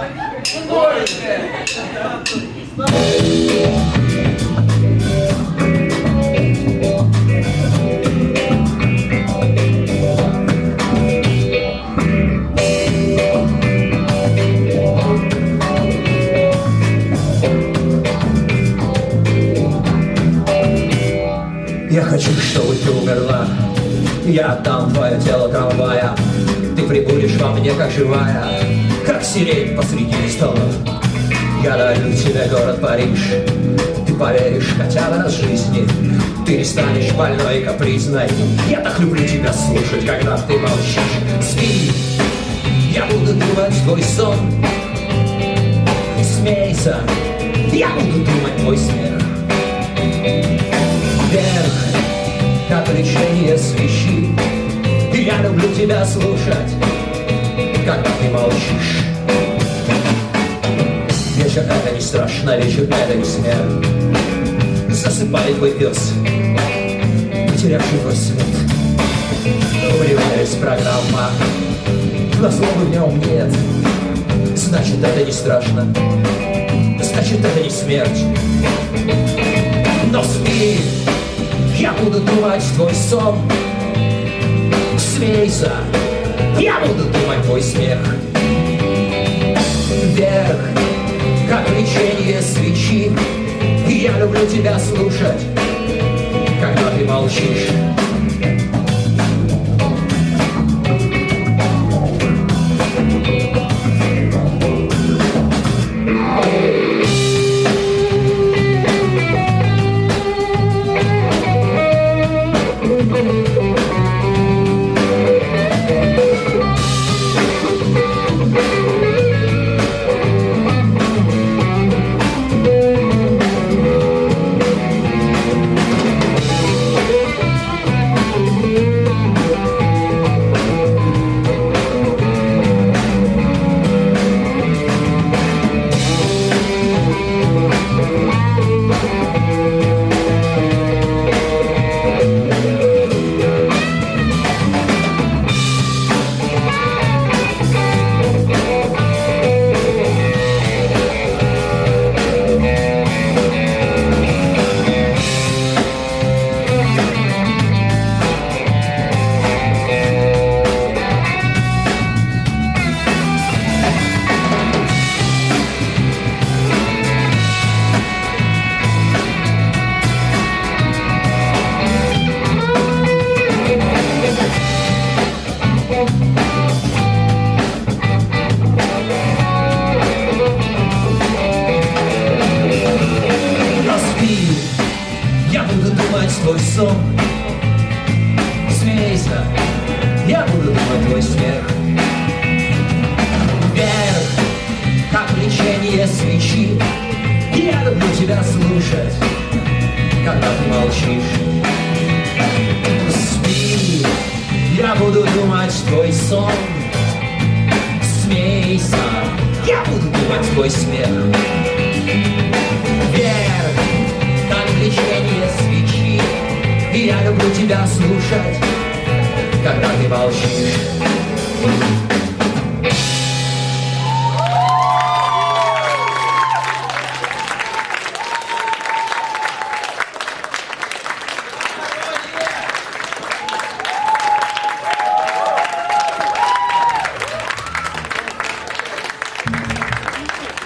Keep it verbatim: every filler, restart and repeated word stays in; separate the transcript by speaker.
Speaker 1: Я хочу, чтобы ты умерла. Я отдам твое тело трамвая. Ты прибудешь во мне, как живая, как сирень посреди столов. Я дарю тебе город Париж. Ты поверишь хотя бы раз в жизни. Ты не станешь больной и капризной. Я так люблю тебя слушать, когда ты молчишь. Спи, я буду думать твой сон. Смейся, я буду думать твой смех. Вверх, как лечение свечи. И я люблю тебя слушать, когда ты молчишь. Вечер это не страшно, вечер это не смерть. Засыпает твой пес, потерявший твой свет. Вливаясь программа, но слова в нем нет. Значит, это не страшно, значит, это не смерть. Но спи, я буду думать твой сон. Смейся, я буду думать твой смех. Вверх, как лечение свечи. И я люблю тебя слушать, когда ты молчишь. Твой сон. Смейся, я буду думать твой смех. Вверх, как лечение свечи. Я люблю тебя слушать, когда ты молчишь. Спи, я буду думать твой сон. Смейся, я буду думать твой смех. Вверх, как лечение свечи. И я люблю тебя слушать, когда ты молчишь.